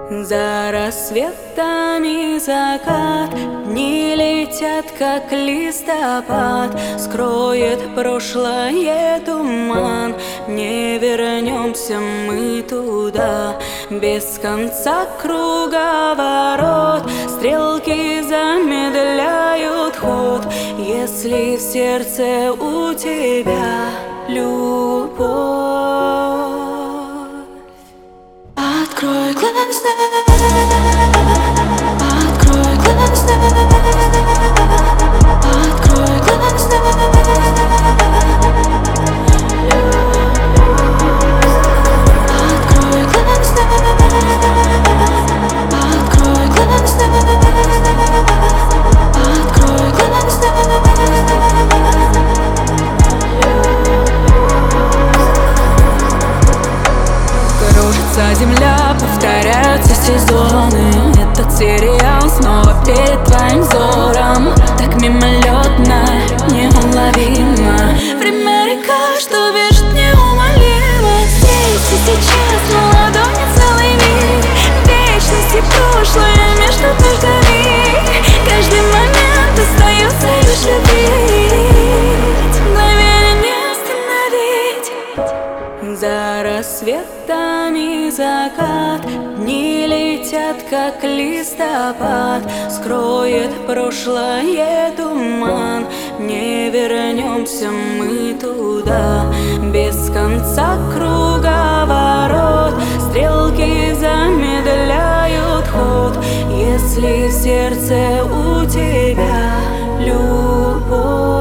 За рассветами закат, дни летят, как листопад. Скроет прошлое туман, не вернемся мы туда. Без конца круговорот, стрелки замедляют ход. Если в сердце у тебя любовь, открой глаза, открой глаза, открой глаза. Открой глаза, открой глаза, открой глаза. Кружится земля, повторяются сезоны. Этот сериал снова перед твоим взором. Так мимолетно, неуловимо. Время река, что бежит неумолимо. Здесь и сейчас на ладони целый мир. Вечность и прошлое между нами. Каждый момент остается лишь любить. Мгновение не остановить. За рассветами закат, дни летят, как листопад. Скроет прошлое туман, не вернемся мы туда. Без конца круговорот, стрелки замедляют ход. Если в сердце у тебя любовь.